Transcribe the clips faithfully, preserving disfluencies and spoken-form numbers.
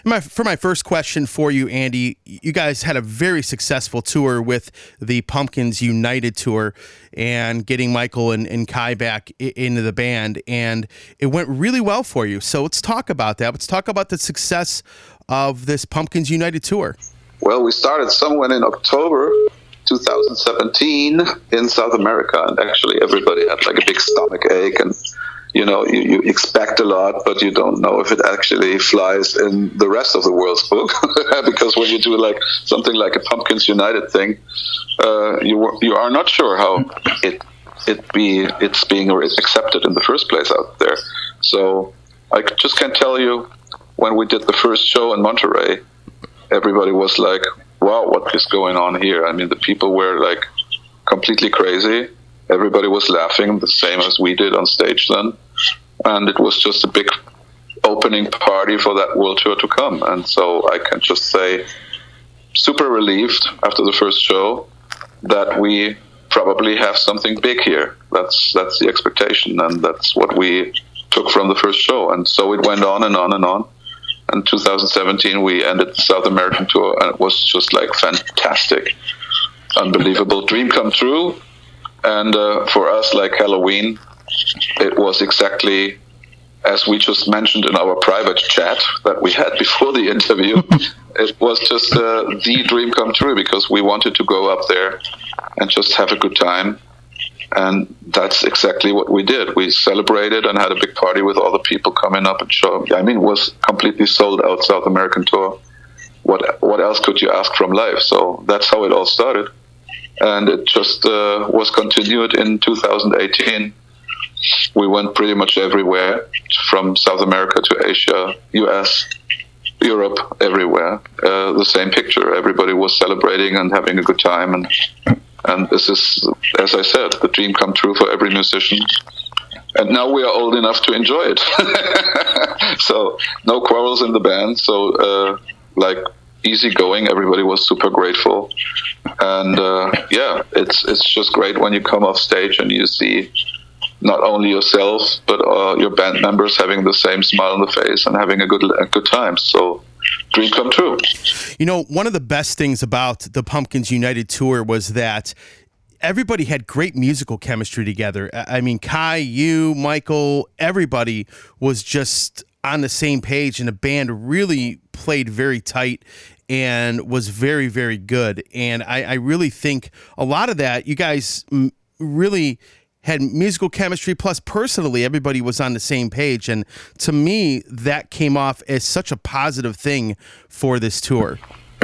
My, for my first question for you, Andy, you guys had a very successful tour with the Pumpkins United tour and getting Michael and, and Kai back I- into the band, and it went really well for you. So let's talk about that. Let's talk about the success of this Pumpkins United tour. Well, we started somewhere in October two thousand seventeen in South America, and actually everybody had like a big stomach ache, and you know, you, you expect a lot, but you don't know if it actually flies in the rest of the world's book. Because when you do like something like a Pumpkins United thing, uh, you you are not sure how it it be it's being accepted in the first place out there. So I just can tell you, when we did the first show in Monterey, everybody was like, "Wow, what is going on here?" I mean, the people were like completely crazy. Everybody was laughing the same as we did on stage then. And it was just a big opening party for that world tour to come. And so I can just say, super relieved after the first show that we probably have something big here. That's that's the expectation, and that's what we took from the first show. And so it went on and on and on. In two thousand seventeen, we ended the South American tour, and it was just like fantastic, unbelievable, dream come true. And uh, for us, like Halloween, it was exactly as we just mentioned in our private chat that we had before the interview. It was just uh, the dream come true, because we wanted to go up there and just have a good time. And that's exactly what we did. We celebrated and had a big party with all the people coming up and show. I mean, it was completely sold out South American tour. What what else could you ask from life? So that's how it all started. And it just uh, was continued in two thousand eighteen. We went pretty much everywhere, from South America to Asia, U S, Europe, everywhere. Uh, the same picture. Everybody was celebrating and having a good time. And and this is, as I said, the dream come true for every musician. And now we are old enough to enjoy it. So no quarrels in the band. So uh, like easy going. Everybody was super grateful. And uh, yeah, it's it's just great when you come off stage and you see not only yourself, but uh, your band members having the same smile on the face and having a good a good time. So dream come true. You know, one of the best things about the Pumpkins United tour was that everybody had great musical chemistry together. I mean, Kai, you, Michael, everybody was just on the same page, and the band really played very tight and was very, very good. And I, I really think a lot of that, you guys m- really had musical chemistry, plus personally, everybody was on the same page. And to me, that came off as such a positive thing for this tour.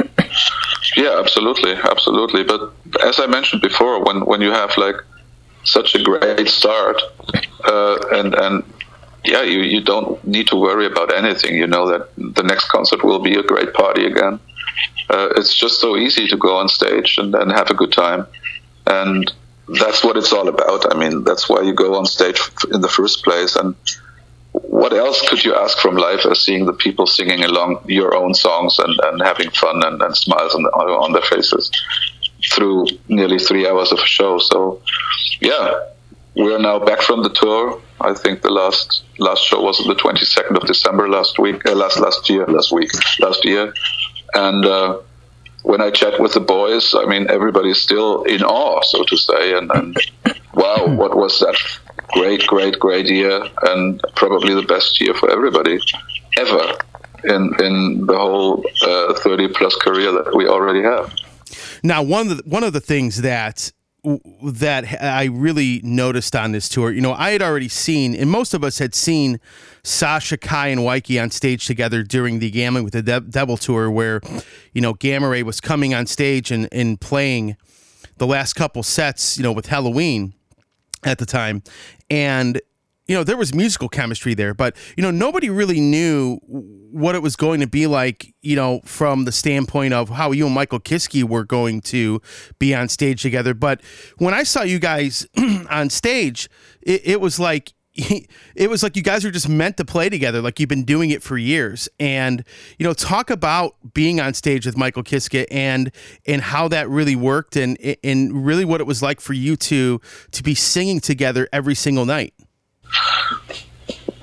Yeah, absolutely, absolutely. But as I mentioned before, when, when you have like such a great start, uh, and and yeah, you, you don't need to worry about anything. You know that the next concert will be a great party again. Uh, it's just so easy to go on stage and, and have a good time. And that's what it's all about. I mean, that's why you go on stage in the first place. And what else could you ask from life as seeing the people singing along your own songs and, and having fun and, and smiles on, on their faces through nearly three hours of a show. So, yeah, we're now back from the tour. I think the last last show was on the twenty-second of December last week, uh, last last year, last week, last year. And uh, when I chat with the boys, I mean, everybody's still in awe, so to say. And, and wow, what was that great, great, great year, and probably the best year for everybody ever in in the whole uh, thirty plus career that we already have. Now, one of the, one of the things that that I really noticed on this tour, you know, I had already seen, and most of us had seen Sasha, Kai, and Weike on stage together during the Gambling with the De- Devil tour, where, you know, Gamma Ray was coming on stage and, and playing the last couple sets, you know, with Halloween at the time. And, you know, there was musical chemistry there, but, you know, nobody really knew what it was going to be like, you know, from the standpoint of how you and Michael Kiske were going to be on stage together. But when I saw you guys on stage, it, it was like, it was like you guys are just meant to play together, like you've been doing it for years. And, you know, talk about being on stage with Michael Kiske and and how that really worked, and and really what it was like for you to to be singing together every single night.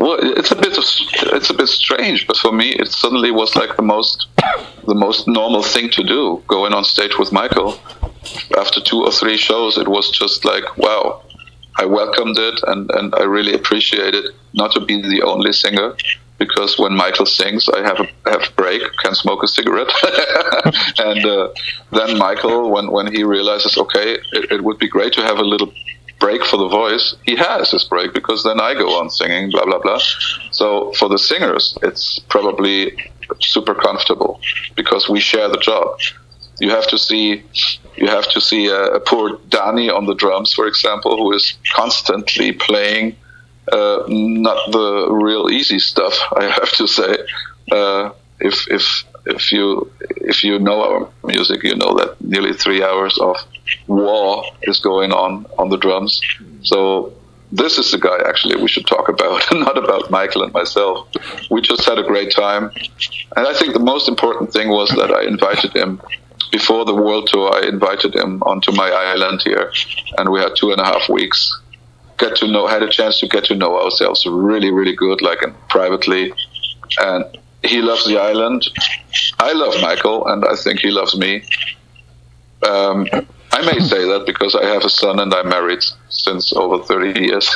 Well, it's a bit of, it's a bit strange, but for me, it suddenly was like the most the most normal thing to do. Going on stage with Michael after two or three shows, it was just like, wow. I welcomed it, and, and I really appreciated not to be the only singer, because when Michael sings, I have a have a break, can smoke a cigarette, and uh, then Michael, when when he realizes, okay, it, it would be great to have a little break for the voice, he has his break, because then I go on singing, blah, blah, blah. So for the singers, it's probably super comfortable, because we share the job. You have to see, you have to see a, a poor Danny on the drums, for example, who is constantly playing uh, not the real easy stuff, I have to say. Uh, if if if you if you know our music, you know that nearly three hours of war is going on on the drums. So this is the guy actually we should talk about, not about Michael and myself. We just had a great time, and I think the most important thing was that I invited him. Before the world tour, I invited him onto my island here, and we had two and a half weeks. Get to know, had a chance to get to know ourselves really, really good, like in, privately. And he loves the island. I love Michael, and I think he loves me. Um, I may say that because I have a son and I'm married since over thirty years.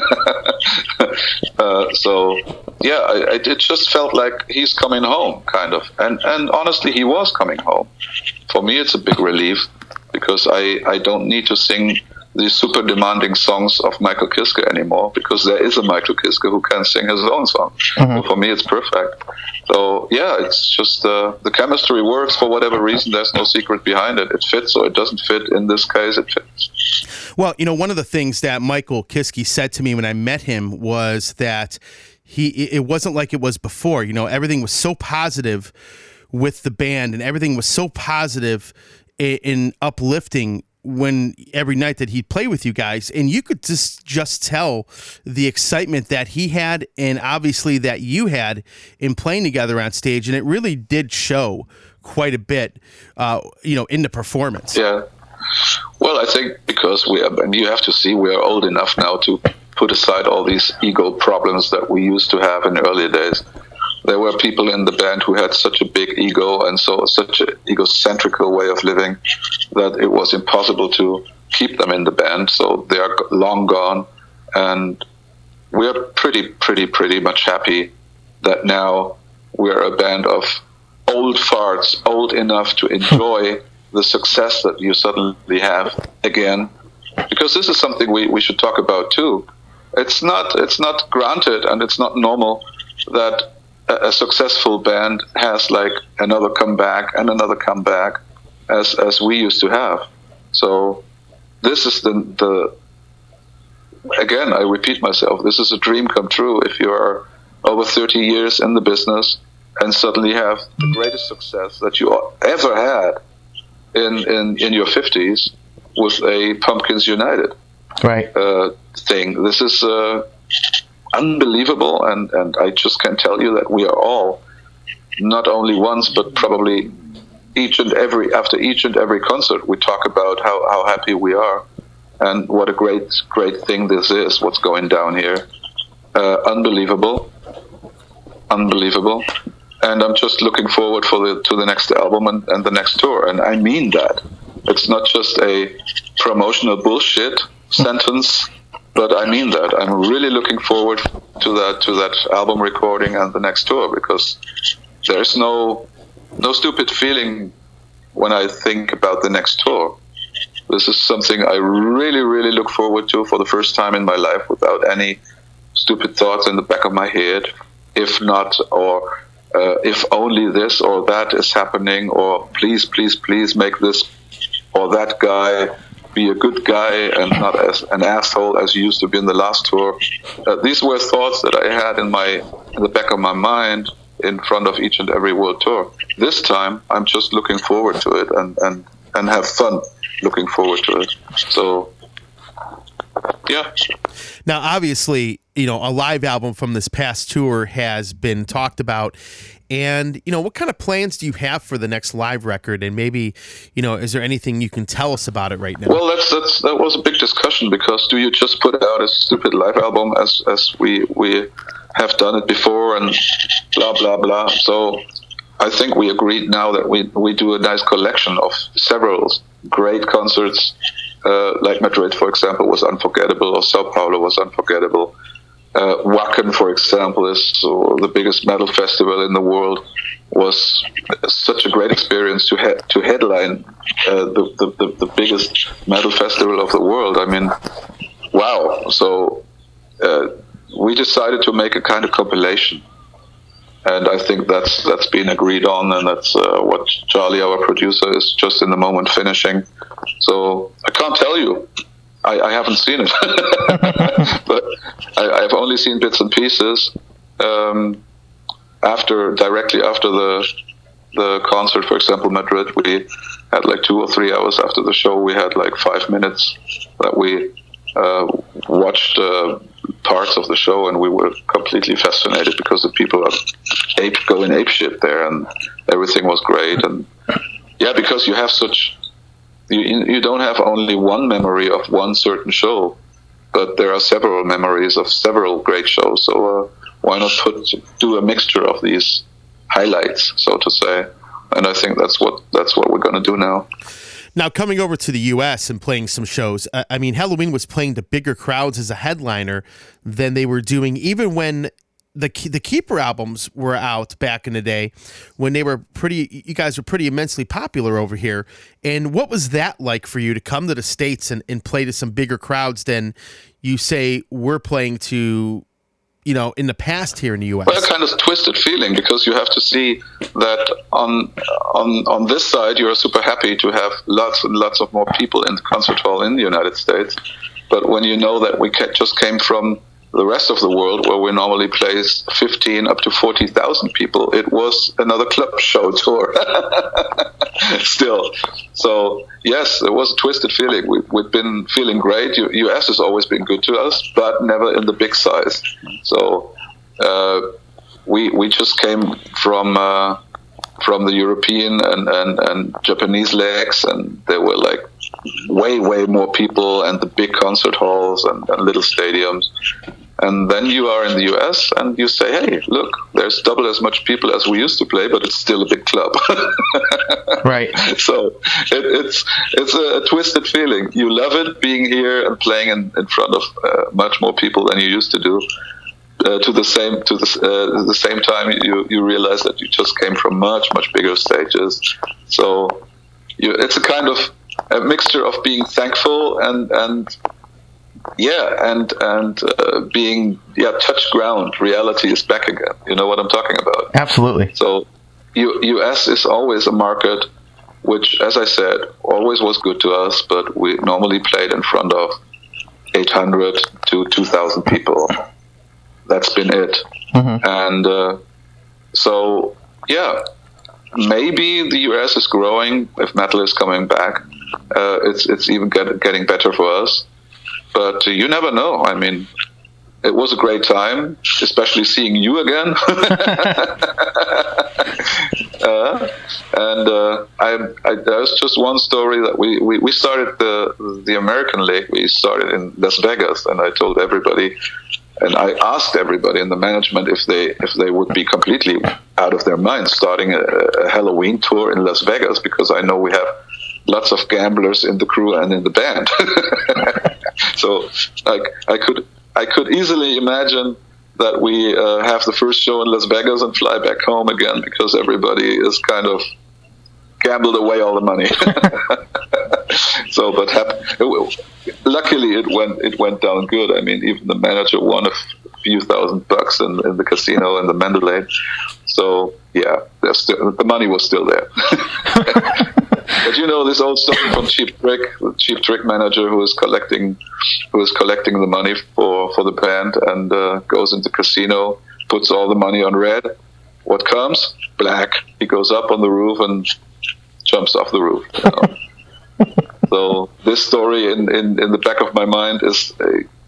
uh, so, yeah, I, I, it just felt like he's coming home, kind of. And, and honestly, he was coming home. For me, it's a big relief, because I, I don't need to sing these super demanding songs of Michael Kiske anymore, because there is a Michael Kiske who can sing his own song. Mm-hmm. So for me, it's perfect. So, yeah, it's just uh, the chemistry works for whatever reason. There's no secret behind it. It fits or it doesn't fit. In this case, it fits. Well, you know, one of the things that Michael Kiske said to me when I met him was that he it wasn't like it was before. You know, everything was so positive with the band, and everything was so positive in, in uplifting when every night that he'd play with you guys, and you could just just tell the excitement that he had, and obviously that you had in playing together on stage, and it really did show quite a bit, uh, you know, in the performance. Yeah. Well, I think because we are, and you have to see, we are old enough now to put aside all these ego problems that we used to have in the early days. There were people in the band who had such a big ego and so such an egocentrical way of living that it was impossible to keep them in the band. So they are long gone, and we're pretty, pretty, pretty much happy that now we're a band of old farts, old enough to enjoy the success that you suddenly have again. Because this is something we, we should talk about too. It's not it's not granted, and it's not normal that a successful band has like another comeback and another comeback as as we used to have. So this is the the again, I repeat myself, this is a dream come true if you are over thirty years in the business and suddenly have the greatest success that you ever had in in, in your fifties with a Pumpkins United right uh, thing. This is uh, unbelievable, and, and I just can tell you that we are all, not only once, but probably each and every, after each and every concert, we talk about how, how happy we are and what a great, great thing this is, what's going down here. Uh, unbelievable. Unbelievable. And I'm just looking forward for the, to the next album and, and the next tour, and I mean that. It's not just a promotional bullshit sentence, but I mean that. I'm really looking forward to that to that album recording and the next tour, because there's no no stupid feeling when I think about the next tour. This is something I really, really look forward to for the first time in my life, without any stupid thoughts in the back of my head. If not, or uh, if only this or that is happening, or please, please, please make this or that guy be a good guy and not as an asshole as you used to be in the last tour. Uh, these were thoughts that I had in my in the back of my mind in front of each and every world tour. This time, I'm just looking forward to it and, and, and have fun looking forward to it. So yeah. Now, obviously, you know, a live album from this past tour has been talked about. And, you know, what kind of plans do you have for the next live record? And maybe, you know, is there anything you can tell us about it right now? Well, that's, that's that was a big discussion, because do you just put out a stupid live album as as we we have done it before and blah, blah, blah. So I think we agreed now that we, we do a nice collection of several great concerts, uh, like Madrid, for example, was unforgettable, or Sao Paulo was unforgettable. Uh, Wacken, for example, is uh, the biggest metal festival in the world, was such a great experience to he- to headline uh, the, the, the, the biggest metal festival of the world. I mean, wow. So uh, we decided to make a kind of compilation. And I think that's that's been agreed on, and that's uh, what Charlie, our producer, is just in the moment finishing. So I can't tell you. I, I haven't seen it, but I, I've only seen bits and pieces. Um, after directly after the the concert, for example, Madrid, we had like two or three hours after the show. We had like five minutes that we uh, watched uh, parts of the show, and we were completely fascinated because the people are ape going ape shit there, and everything was great. And yeah, because you have such. You, you don't have only one memory of one certain show, but there are several memories of several great shows. So uh, why not put do a mixture of these highlights, so to say? And I think that's what that's what we're going to do now. Now, coming over to the U S and playing some shows, uh, I mean, Helloween was playing to bigger crowds as a headliner than they were doing even when the the Keeper albums were out back in the day, when they were pretty, you guys were pretty immensely popular over here. And what was that like for you to come to the States and, and play to some bigger crowds than you say we're playing to, you know, in the past here in the U S? Well, a kind of twisted feeling, because you have to see that on on on this side you're super happy to have lots and lots of more people in the concert hall in the United States, but when you know that we just came from the rest of the world, where we normally play fifteen up to forty thousand people, it was another club show tour. Still, so yes, it was a twisted feeling. We, we've been feeling great. U- U.S. has always been good to us, but never in the big size. So uh, we we just came from uh, from the European and, and, and Japanese legs, and there were like way way more people, and the big concert halls and, and little stadiums. And then you are in the U S and you say, hey, look, there's double as much people as we used to play, but it's still a big club. Right. So it, it's it's a, a twisted feeling. You love it being here and playing in, in front of uh, much more people than you used to do. Uh, to the same to the, uh, the same time, you, you realize that you just came from much, much bigger stages. So you, it's a kind of a mixture of being thankful and and yeah, and and uh, being yeah touch ground. Reality is back again. You know what I'm talking about? Absolutely. So, U- U.S. is always a market which, as I said, always was good to us, but we normally played in front of eight hundred to two thousand people. That's been it. Mm-hmm. And uh, so, yeah, maybe the U S is growing if metal is coming back. Uh, it's it's even get, getting better for us. But uh, you never know. I mean, it was a great time, especially seeing you again. uh, and uh, I, I, there's just one story that we, we, we started the the American League. We started in Las Vegas, and I told everybody, and I asked everybody in the management if they if they would be completely out of their minds starting a, a Helloween tour in Las Vegas, because I know we have lots of gamblers in the crew and in the band. So, like, I could I could easily imagine that we uh, have the first show in Las Vegas and fly back home again, because everybody is kind of gambled away all the money. So, but hap- it, luckily it went it went down good. I mean, even the manager won a few thousand bucks in, in the casino in the Mandalay. So, yeah, there's still, the money was still there. But you know this old story from Cheap Trick, the Cheap Trick manager who is collecting, who is collecting the money for, for the band, and uh, goes into casino, puts all the money on red. What comes? Black. He goes up on the roof and jumps off the roof. You know? So this story in, in, in the back of my mind is a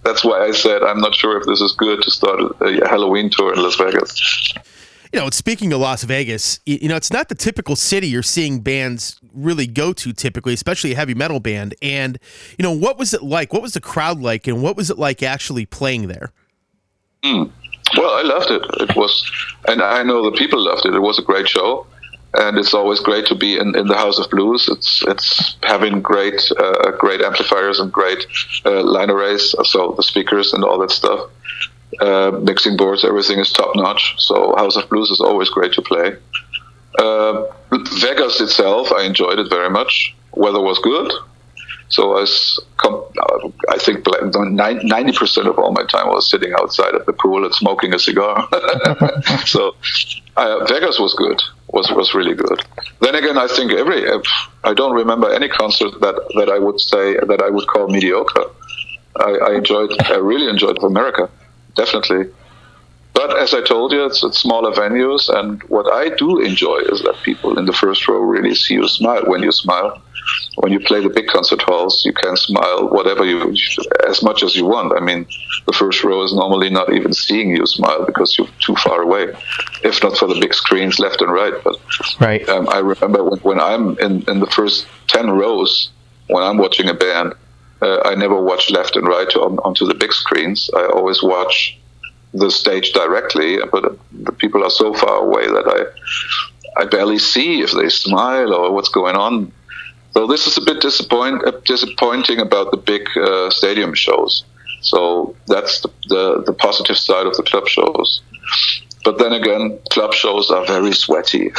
that's why I said I'm not sure if this is good to start a Halloween tour in Las Vegas. You know, speaking of Las Vegas, you know, it's not the typical city you're seeing bands really go to typically, especially a heavy metal band. And, you know, what was it like? What was the crowd like? And what was it like actually playing there? Mm. Well, I loved it. It was, and I know the people loved it. It was a great show. And it's always great to be in, in the House of Blues. It's it's having great uh, great amplifiers and great uh, line arrays, so the speakers and all that stuff. Uh, mixing boards, everything is top notch. So House of Blues is always great to play. Uh, Vegas itself, I enjoyed it very much. Weather was good, so I, was, I think ninety percent of all my time I was sitting outside at the pool and smoking a cigar. So uh, Vegas was good, was was really good. Then again, I think every I don't remember any concert that, that I would say that I would call mediocre. I, I enjoyed, I really enjoyed America. Definitely. But as I told you, it's, it's smaller venues, and what I do enjoy is that people in the first row really see you smile when you smile. When you play the big concert halls, you can smile whatever you, as much as you want. I mean, the first row is normally not even seeing you smile because you're too far away, if not for the big screens left and right. But right. Um, I remember when, when I'm in, in the first ten rows, when I'm watching a band, Uh, I never watch left and right to, on, onto the big screens. I always watch the stage directly, but the people are so far away that I I barely see if they smile or what's going on. So this is a bit disappoint, uh, disappointing about the big uh, stadium shows. So that's the, the, the positive side of the club shows. But then again, club shows are very sweaty.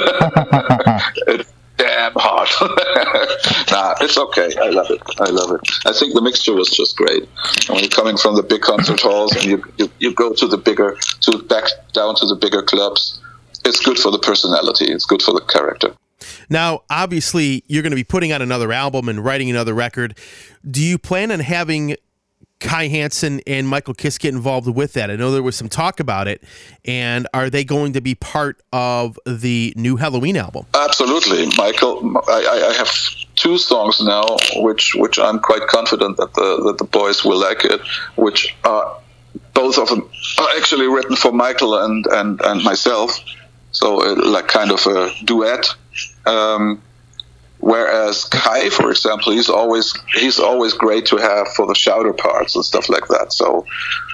It's damn hot. Nah, it's okay. I love it. I love it. I think the mixture was just great. When you're coming from the big concert halls and you, you, you go to the bigger, to back down to the bigger clubs, it's good for the personality. It's good for the character. Now, obviously, you're going to be putting out another album and writing another record. Do you plan on having Kai Hansen and Michael Kiske get involved with that? I know there was some talk about it. And are they going to be part of the new Halloween album? Absolutely. Michael, I, I have two songs now, which which I'm quite confident that the that the boys will like it, which are both of them are actually written for Michael and, and, and myself. So uh, like kind of a duet. Um, Whereas Kai, for example, he's always he's always great to have for the shouter parts and stuff like that. So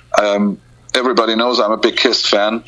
um, everybody knows I'm a big Kiss fan.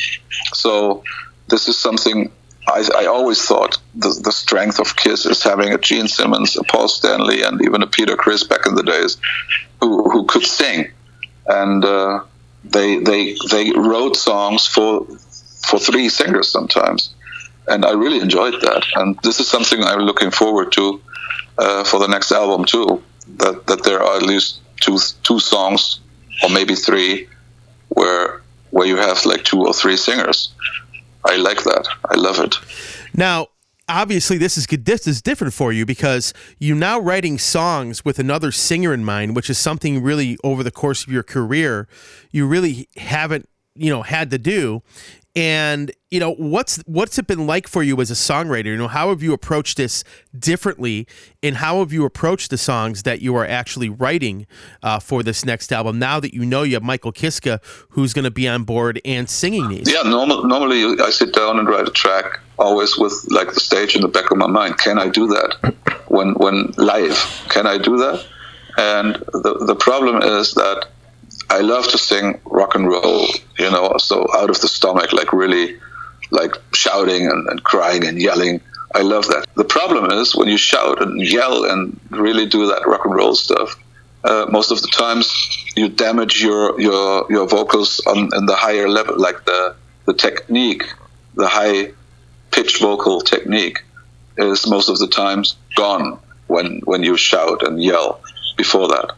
So this is something I, I always thought the, the strength of Kiss is having a Gene Simmons, a Paul Stanley, and even a Peter Criss back in the days who who could sing. And uh, they they they wrote songs for for three singers sometimes. And I really enjoyed that. And this is something I'm looking forward to uh, for the next album, too. That that there are at least two two songs, or maybe three, where where you have like two or three singers. I like that. I love it. Now, obviously, this is good. This is different for you because you're now writing songs with another singer in mind, which is something really over the course of your career you really haven't, you know, had to do. And, you know, what's what's it been like for you as a songwriter? You know, how have you approached this differently, and how have you approached the songs that you are actually writing uh, for this next album now that you know you have Michael Kiske who's going to be on board and singing these? Yeah, normal, normally I sit down and write a track always with like the stage in the back of my mind. Can I do that when when live? Can I do that? And the the problem is that I love to sing rock and roll, you know, so out of the stomach, like really, like shouting and, and crying and yelling. I love that. The problem is when you shout and yell and really do that rock and roll stuff, uh, most of the times you damage your your, your vocals on in the higher level, like the, the technique, the high pitch vocal technique is most of the times gone when, when you shout and yell before that.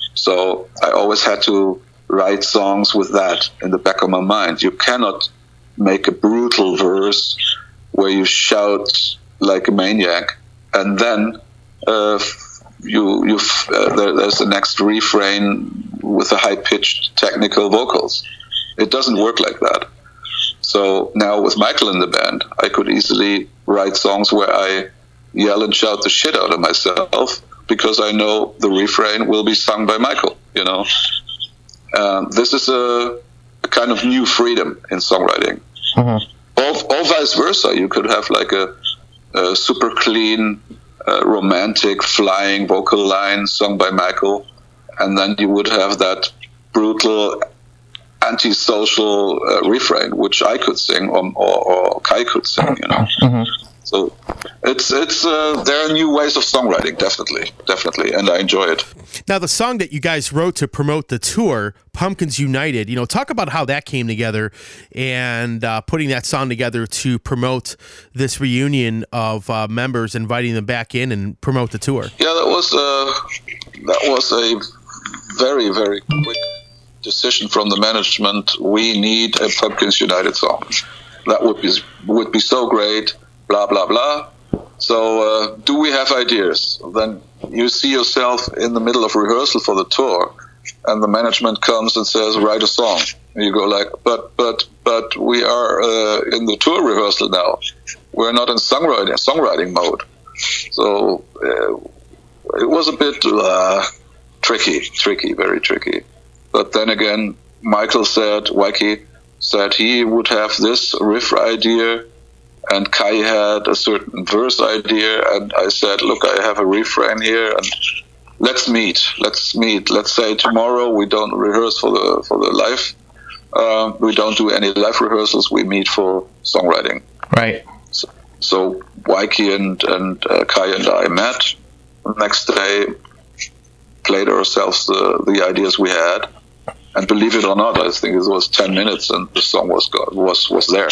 So I always had to write songs with that in the back of my mind. You cannot make a brutal verse where you shout like a maniac and then uh, you you uh, there, there's the next refrain with the high-pitched technical vocals. It doesn't work like that. So now with Michael in the band, I could easily write songs where I yell and shout the shit out of myself because I know the refrain will be sung by Michael, you know. Um, this is a, a kind of new freedom in songwriting. Mm-hmm. Or, or vice versa. You could have like a, a super clean, uh, romantic, flying vocal line sung by Michael, and then you would have that brutal, antisocial uh, refrain, which I could sing, or, or, or Kai could sing, you know. Mm-hmm. So it's it's uh, there are new ways of songwriting, definitely, definitely, and I enjoy it. Now, the song that you guys wrote to promote the tour, Pumpkins United, you know, talk about how that came together and uh, putting that song together to promote this reunion of uh, members, inviting them back in and promote the tour. Yeah, that was uh, that was a very very quick decision from the management. We need a Pumpkins United song. That would be would be so great. Blah blah blah. So, uh, do we have ideas? Then you see yourself in the middle of rehearsal for the tour, and the management comes and says, "Write a song." And you go like, "But but but we are uh, in the tour rehearsal now. We're not in songwriting songwriting mode." So uh, it was a bit uh, tricky, tricky, very tricky. But then again, Michael said, Wacky said he would have this riff idea, and Kai had a certain verse idea, and I said, look, I have a refrain here, and let's meet, let's meet. Let's say tomorrow we don't rehearse for the for the live, uh, we don't do any live rehearsals, we meet for songwriting. Right. So, so Waiki and, and uh, Kai and I met. The next day, played ourselves the, the ideas we had, and believe it or not, I think it was ten minutes, and the song was was was there.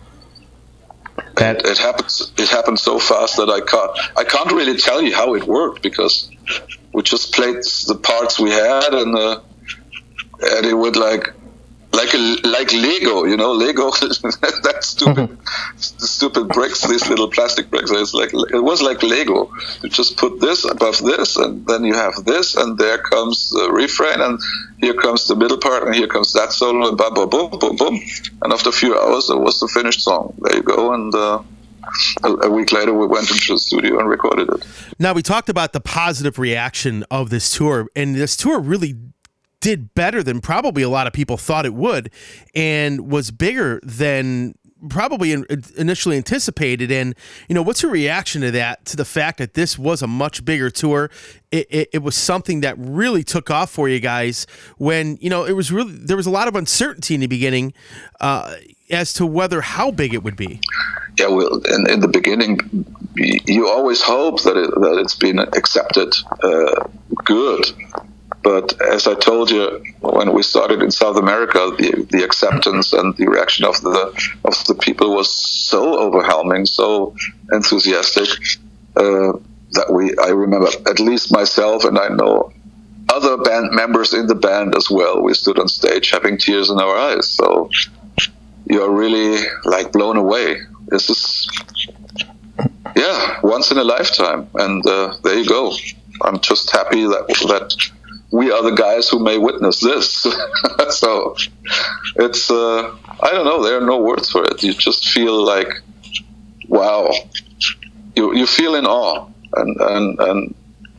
That, it happens. It happened so fast that I can't. I can't really tell you how it worked, because we just played the parts we had, and uh, and it would like like a, like Lego, you know, Lego. That stupid, stupid bricks, these little plastic bricks. It's like it was like Lego. You just put this above this, and then you have this, and there comes the refrain, and here comes the middle part, and here comes that solo, and boom, boom, boom, boom, boom. And after a few hours, it was the finished song. There you go. And uh, a, a week later, we went into the studio and recorded it. Now, we talked about the positive reaction of this tour, and this tour really did better than probably a lot of people thought it would, and was bigger than probably initially anticipated. And, you know, what's your reaction to that, to the fact that this was a much bigger tour? It, it, it was something that really took off for you guys when, you know, it was really, there was a lot of uncertainty in the beginning uh, as to whether how big it would be. Yeah, well, in, in the beginning, you always hope that, it, that it's been accepted uh, good. But as I told you, when we started in South America, the, the acceptance and the reaction of the of the people was so overwhelming, so enthusiastic, uh, that we I remember, at least myself, and I know other band members in the band as well, we stood on stage having tears in our eyes. So you're really like blown away. This is, yeah, once in a lifetime, and uh, there you go. I'm just happy that that. we are the guys who may witness this. So it's, uh, I don't know, there are no words for it. You just feel like, wow, you you feel in awe. And, and, and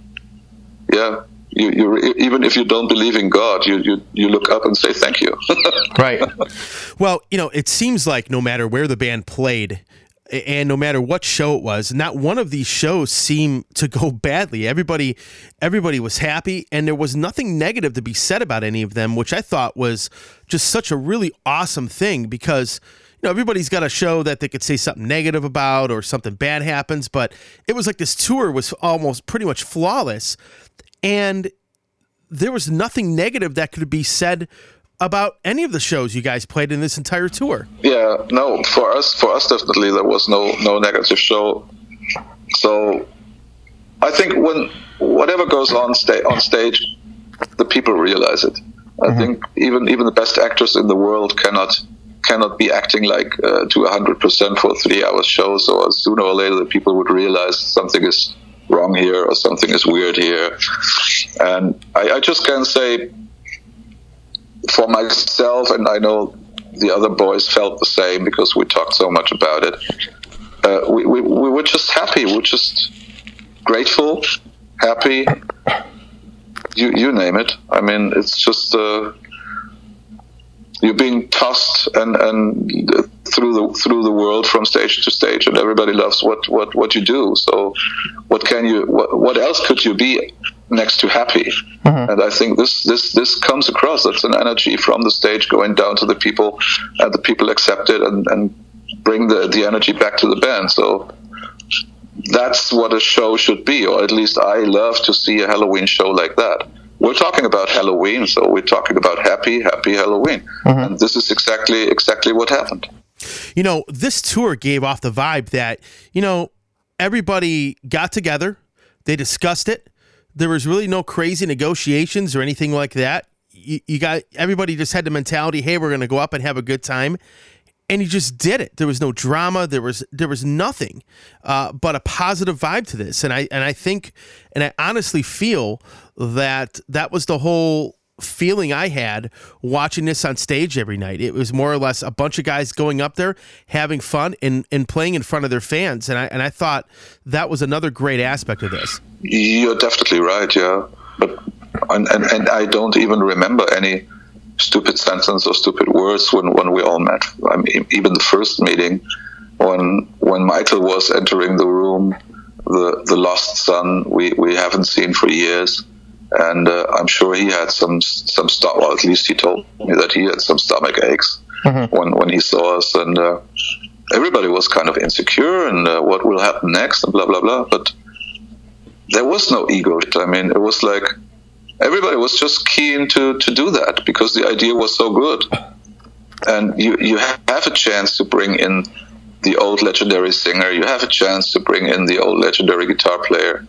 yeah, you, you even if you don't believe in God, you, you, you look up and say thank you. Right. Well, you know, it seems like no matter where the band played, and no matter what show it was, not one of these shows seemed to go badly. Everybody, everybody was happy, and there was nothing negative to be said about any of them, which I thought was just such a really awesome thing, because, you know, everybody's got a show that they could say something negative about or something bad happens, but it was like this tour was almost pretty much flawless, and there was nothing negative that could be said about any of the shows you guys played in this entire tour. Yeah, no, for us, for us definitely there was no no negative show. So I think when whatever goes on sta- on stage, the people realize it. I mm-hmm. think even even the best actors in the world cannot cannot be acting like uh, to a hundred percent for three hour shows. So sooner or later, the people would realize something is wrong here or something is weird here. And I, I just can say, for myself, and I know the other boys felt the same because we talked so much about it, uh, we, we, we were just happy. We were just grateful, happy, you you name it. I mean, it's just, uh, you're being tossed and, and through the through the world from stage to stage, and everybody loves what, what, what you do. So, what can you what, what else could you be next to happy? Mm-hmm. And I think this this this comes across. That's an energy from the stage going down to the people, and the people accept it and, and bring the, the energy back to the band. So that's what a show should be, or at least I love to see a Halloween show like that. We're talking about Halloween, so we're talking about happy, happy Halloween. Mm-hmm. And this is exactly exactly what happened. You know, this tour gave off the vibe that, you know, everybody got together, they discussed it. There was really no crazy negotiations or anything like that. You, you got everybody just had the mentality, hey, we're going to go up and have a good time. And you just did it. There was no drama. There was there was nothing uh, but a positive vibe to this. And I and I think and I honestly feel that that was the whole feeling I had watching this on stage every night. It was more or less a bunch of guys going up there, having fun, and, and playing in front of their fans. And I and I thought that was another great aspect of this. You're definitely right, yeah. But and and, and I don't even remember any stupid sentence or stupid words when, when we all met. I mean, even the first meeting, when when Michael was entering the room, the the lost son we, we haven't seen for years, and uh, I'm sure he had some some st- well, at least he told me that he had some stomach aches mm-hmm. when when he saw us, and uh, everybody was kind of insecure and uh, what will happen next and blah blah blah. But there was no ego. I mean, it was like everybody was just keen to, to do that because the idea was so good. And you, you have a chance to bring in the old legendary singer. You have a chance to bring in the old legendary guitar player.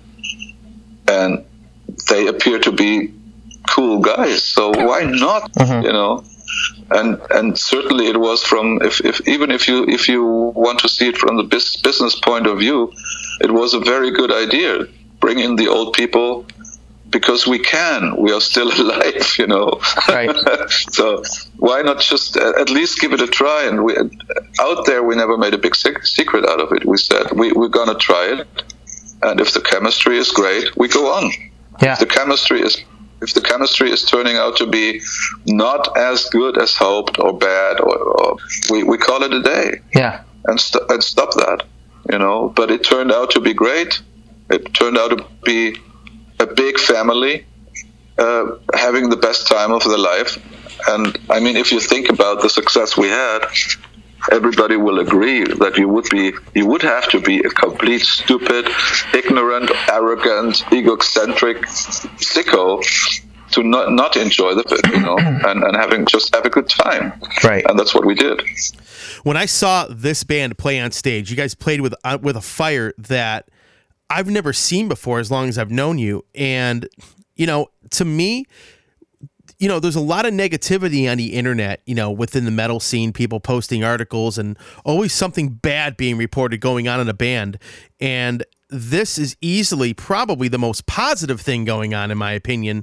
And they appear to be cool guys. So why not, mm-hmm. you know? And and certainly it was from, if, if even if you if you want to see it from the bis- business point of view, it was a very good idea. Bring in the old people, because we can, we are still alive, you know. Right. So why not just at least give it a try? And we, out there, we never made a big secret out of it. We said we, we're gonna try it, and if the chemistry is great, we go on. Yeah. If the chemistry is, if the chemistry is turning out to be not as good as hoped or bad, or, or we we call it a day. Yeah. And st- and stop that, you know. But it turned out to be great. It turned out to be a big family, uh, having the best time of their life. And I mean, if you think about the success we had, everybody will agree that you would be, you would have to be a complete stupid, ignorant, arrogant, egocentric sicko to not not enjoy the bit, you know, and, and having just have a good time. Right. And that's what we did. When I saw this band play on stage, you guys played with uh, with a fire that I've never seen before as long as I've known you. And, you know, to me, you know, there's a lot of negativity on the internet, you know, within the metal scene, people posting articles and always something bad being reported going on in a band. And this is easily probably the most positive thing going on, in my opinion,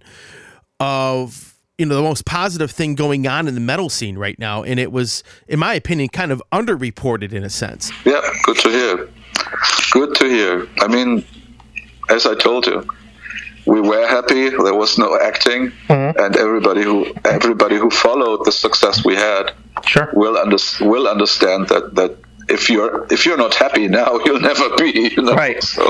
of, you know, the most positive thing going on in the metal scene right now. And it was, in my opinion, kind of underreported in a sense. Yeah, good to hear. Good to hear. I mean, as I told you, we were happy. There was no acting, mm-hmm. and everybody who everybody who followed the success we had sure. will under, will understand that, that if you're if you're not happy now, you'll never be. You know? Right. So.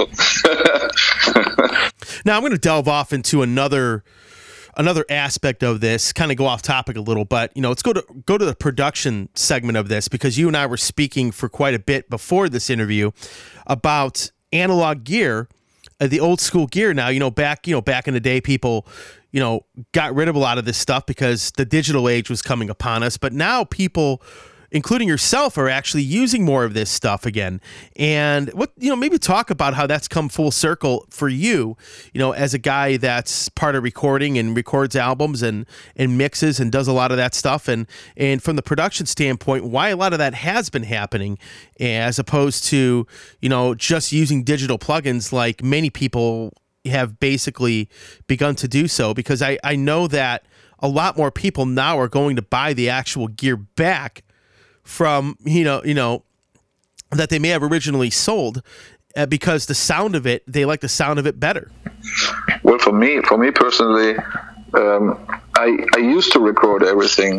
Now I'm going to delve off into another another aspect of this, kind of go off topic a little, but you know, let's go to go to the production segment of this, because you and I were speaking for quite a bit before this interview about analog gear, uh, the old school gear. Now, you know, back you know back in the day, people, you know, got rid of a lot of this stuff because the digital age was coming upon us. But now people, including yourself, are actually using more of this stuff again. And what, you know, maybe talk about how that's come full circle for you, you know, as a guy that's part of recording and records albums and, and mixes and does a lot of that stuff. And, and from the production standpoint, why a lot of that has been happening as opposed to, you know, just using digital plugins like many people have basically begun to do so. Because I, I know that a lot more people now are going to buy the actual gear back from, you know, you know, that they may have originally sold uh, because the sound of it, they like the sound of it better. Well, for me, for me personally, um, I, I used to record everything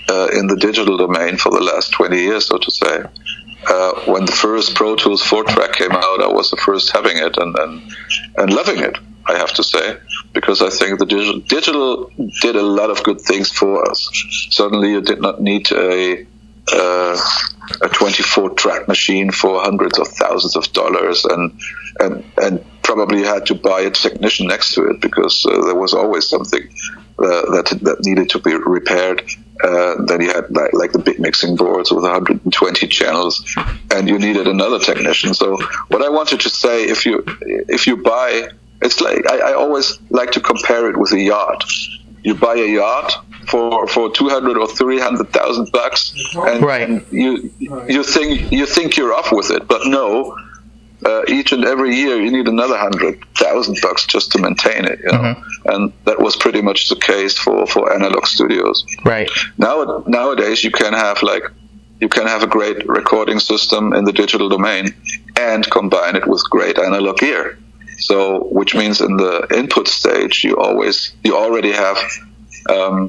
uh, in the digital domain for the last twenty years, so to say. Uh, when the first Pro Tools four track came out, I was the first having it and, and, and loving it, I have to say, because I think the digital, digital did a lot of good things for us. Certainly you did not need a uh, a twenty-four track machine for hundreds of thousands of dollars, and and, and probably you had to buy a technician next to it, because uh, there was always something uh, that that needed to be repaired. Uh, then you had like, like the big mixing boards with one hundred twenty channels, and you needed another technician. So what I wanted to say, if you if you buy, it's like I, I always like to compare it with a yacht. You buy a yacht for for two hundred or three hundred thousand bucks, and, right. and you you think you think you're off with it, but no. Uh, each and every year you need another hundred thousand bucks just to maintain it, you know, mm-hmm. and that was pretty much the case for, for analog studios. Right. Now nowadays you can have like you can have a great recording system in the digital domain and combine it with great analog gear. So, which means in the input stage you always you already have um,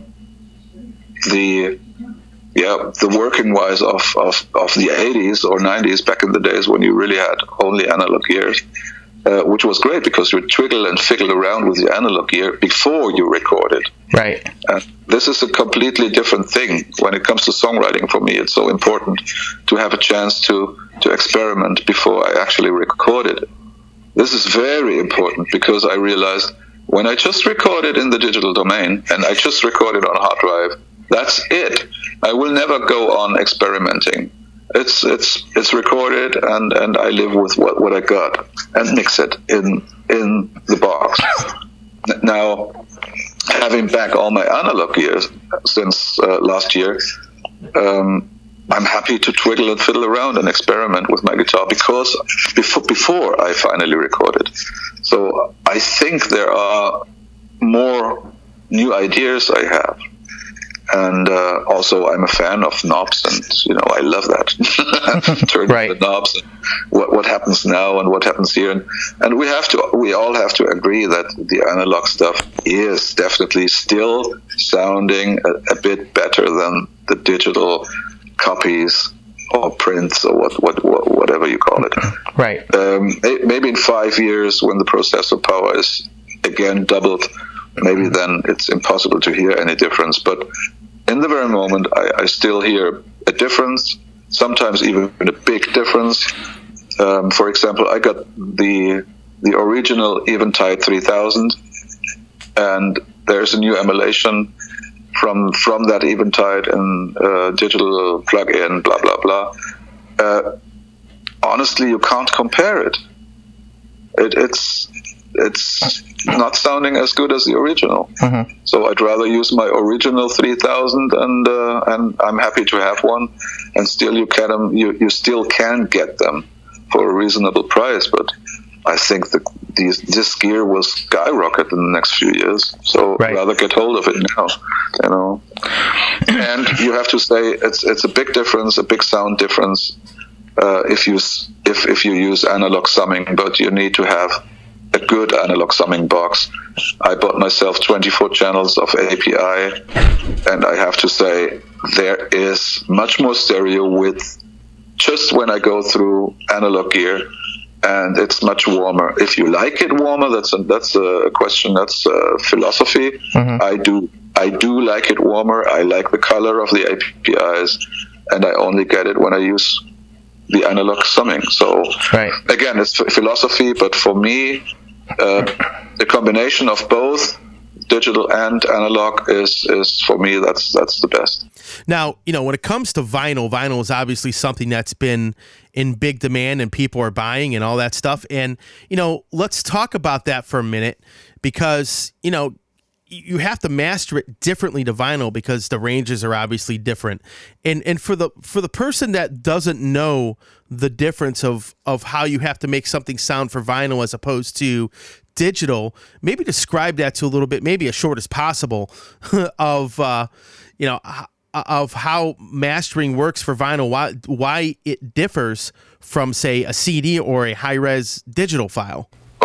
the Yeah, the working wise of, of, of the eighties or nineties, back in the days when you really had only analog gears, uh, which was great because you twiggle and fiddle around with the analog gear before you recorded. Right. And this is a completely different thing. When it comes to songwriting, for me, it's so important to have a chance to, to experiment before I actually record it. This is very important because I realized when I just recorded in the digital domain and I just recorded on a hard drive, that's it. I will never go on experimenting. It's it's it's recorded, and, and I live with what, what I got and mix it in in the box. Now, having back all my analog gears since uh, last year, um, I'm happy to twiggle and fiddle around and experiment with my guitar because before before I finally recorded. So I think there are more new ideas I have. And uh, also, I'm a fan of knobs, and you know I love that. Turning right. the knobs, and what what happens now, and what happens here, and and we have to, we all have to agree that the analog stuff is definitely still sounding a, a bit better than the digital copies or prints or what what, what whatever you call it. Right. Um, maybe in five years, when the processor power is again doubled, maybe then it's impossible to hear any difference. But in the very moment, I, I still hear a difference, sometimes even a big difference. Um, for example, I got the the original Eventide three thousand, and there's a new emulation from from that Eventide and uh, digital plug-in, blah, blah, blah. Uh, honestly, you can't compare it. it it's... it's not sounding as good as the original. Mm-hmm. So I'd rather use my original three thousand, and uh, and I'm happy to have one. And still, you can them, you you still can get them for a reasonable price. But I think the these, this gear will skyrocket in the next few years. So right. I'd rather get hold of it now, you know. And you have to say it's it's a big difference, a big sound difference uh, if you if if you use analog summing, but you need to have a good analog summing box. I bought myself twenty-four channels of A P I, and I have to say there is much more stereo width just when I go through analog gear, and it's much warmer. If you like it warmer, that's a, that's a question, that's a philosophy. Mm-hmm. I do I do like it warmer. I like the color of the A P Is, and I only get it when I use the analog summing. So right. Again, it's philosophy, but for me, Uh, the combination of both digital and analog is is for me that's that's the best. Now, you know, when it comes to vinyl, vinyl is obviously something that's been in big demand and people are buying and all that stuff. And, you know, let's talk about that for a minute because, you know, you have to master it differently to vinyl because the ranges are obviously different. And and for the for the person that doesn't know the difference of of how you have to make something sound for vinyl as opposed to digital, maybe describe that to a little bit, maybe as short as possible, of uh, you know of how mastering works for vinyl, why why it differs from say a C D or a high res digital file.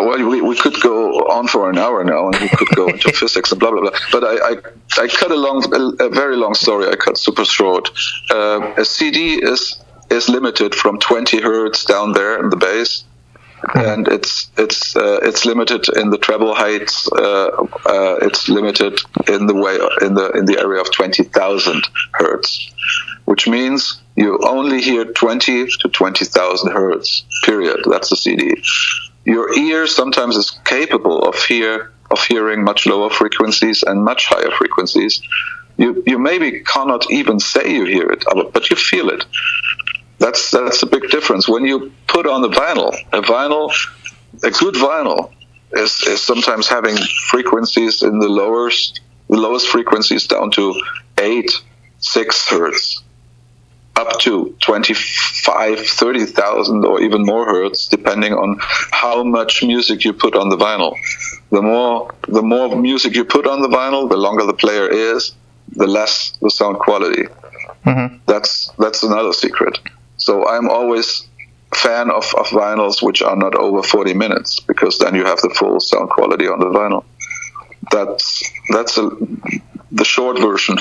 well, we, we could go on for an hour now, and we could go into physics and blah blah blah. But I I, I cut a long, a, a very long story. I cut super short. Uh, a C D is is limited from twenty hertz down there in the bass, and it's it's uh, it's limited in the treble heights. Uh, uh, it's limited in the way in the in the area of twenty thousand hertz, which means you only hear twenty to twenty thousand hertz. Period. That's the C D. Your ear sometimes is capable of hear of hearing much lower frequencies and much higher frequencies. You you maybe cannot even say you hear it, but you feel it. That's that's a big difference. When you put on the vinyl, a vinyl, a good vinyl is, is sometimes having frequencies in the lowest the lowest frequencies down to eight, six hertz, up to twenty-five, thirty thousand or even more hertz, depending on how much music you put on the vinyl. The more the more music you put on the vinyl, the longer the player is, the less the sound quality. Mm-hmm. That's that's another secret. So I'm always a fan of, of vinyls which are not over forty minutes, because then you have the full sound quality on the vinyl. That's that's a, the short version.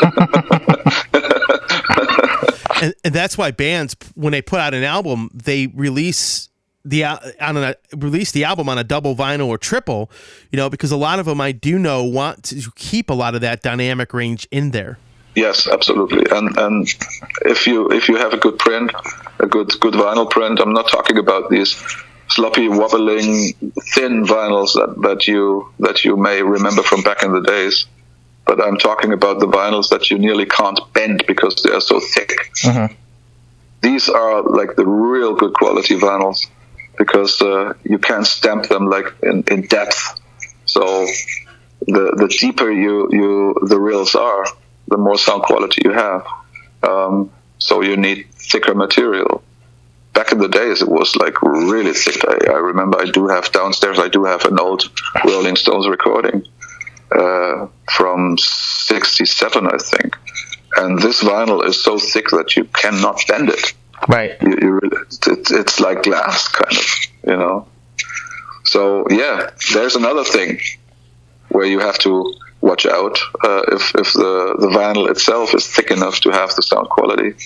and, and that's why bands, when they put out an album, they release the on a release the album on a double vinyl or triple, you know, because a lot of them, I do know, want to keep a lot of that dynamic range in there. Yes, absolutely. And and if you if you have a good print, a good good vinyl print, I'm not talking about these sloppy, wobbling, thin vinyls that, that you that you may remember from back in the days. But I'm talking about the vinyls that you nearly can't bend because they are so thick. Mm-hmm. These are like the real good quality vinyls, because uh, you can stamp them like in, in depth. So the the deeper you, you the reels are, the more sound quality you have. Um, so you need thicker material. Back in the days, it was like really thick. I, I remember I do have downstairs, I do have an old Rolling Stones recording uh, from sixty-seven, I think. And this vinyl is so thick that you cannot bend it. Right. You, you really, it, it's like glass, kind of, you know. So, yeah, there's another thing where you have to watch out uh, if if the, the vinyl itself is thick enough to have the sound quality.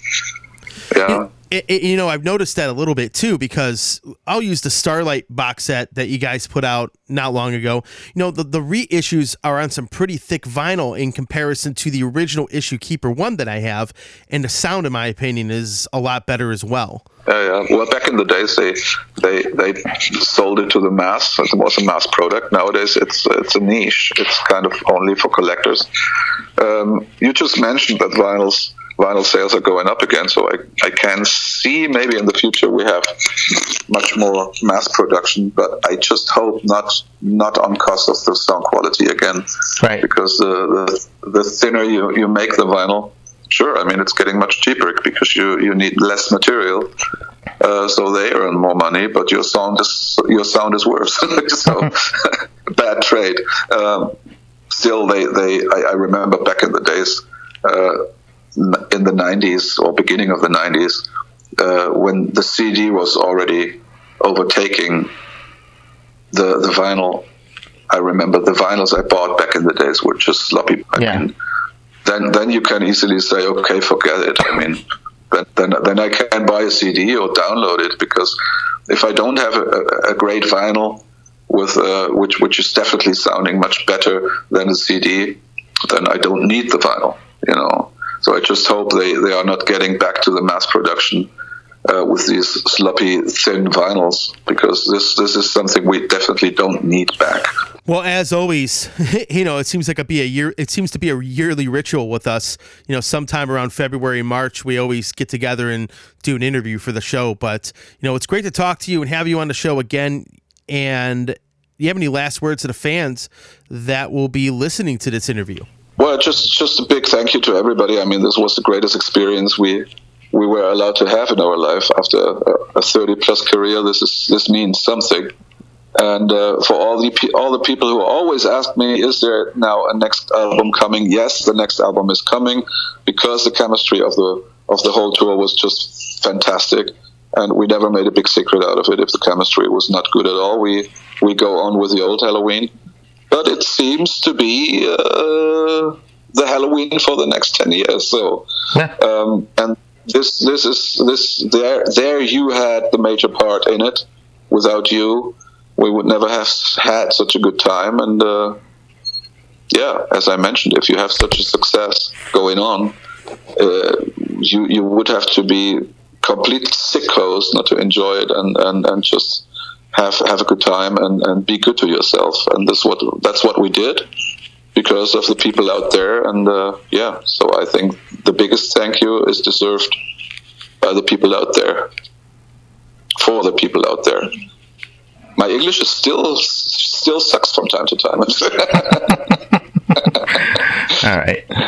Yeah. It, it, you know, I've noticed that a little bit too, because I'll use the Starlight box set that you guys put out not long ago. You know, the, the reissues are on some pretty thick vinyl in comparison to the original issue Keeper One that I have, and the sound, in my opinion, is a lot better as well. Uh, yeah. Well, back in the days, they they they sold it to the mass. It was a mass product. Nowadays, it's it's a niche. It's kind of only for collectors. Um, you just mentioned that vinyls. Vinyl sales are going up again, so I, I can see maybe in the future we have much more mass production, but I just hope not not on cost of the sound quality again. Right. Because the, the the thinner you, you make the vinyl, sure, I mean, it's getting much cheaper because you, you need less material, uh, so they earn more money, but your sound is your sound is worse. So bad trade. Um, still, they, they I, I remember back in the days, uh, in the nineties or beginning of the nineties, uh, when the C D was already overtaking the the vinyl. I remember the vinyls I bought back in the days were just sloppy. I yeah. mean, then then you can easily say, okay, forget it. I mean, then then, then I can buy a C D or download it, because if I don't have a, a great vinyl with uh, which which is definitely sounding much better than a C D, then I don't need the vinyl. You know. So I just hope they, they are not getting back to the mass production uh, with these sloppy, thin vinyls, because this, this is something we definitely don't need back. Well, as always, you know, it seems like a be a year. It seems to be a yearly ritual with us. You know, sometime around February, March, we always get together and do an interview for the show. But you know, it's great to talk to you and have you on the show again. And do you have any last words to the fans that will be listening to this interview? Well, just just a big thank you to everybody. I mean, this was the greatest experience we we were allowed to have in our life after a thirty plus career. This is this means something. And uh, for all the all the people who always ask me, is there now a next album coming? Yes, the next album is coming, because the chemistry of the of the whole tour was just fantastic, and we never made a big secret out of it. If the chemistry was not good at all, we we go on with the old Halloween. But it seems to be uh, the Halloween for the next ten years. So, yeah. um, and this this is this there there you had the major part in it. Without you, we would never have had such a good time. And uh, yeah, as I mentioned, if you have such a success going on, uh, you you would have to be complete sickos not to enjoy it and, and, and just have have a good time and, and be good to yourself. And that's what that's what we did because of the people out there. And uh, yeah, so I think the biggest thank you is deserved by the people out there, for the people out there. My English is still still sucks from time to time. All right.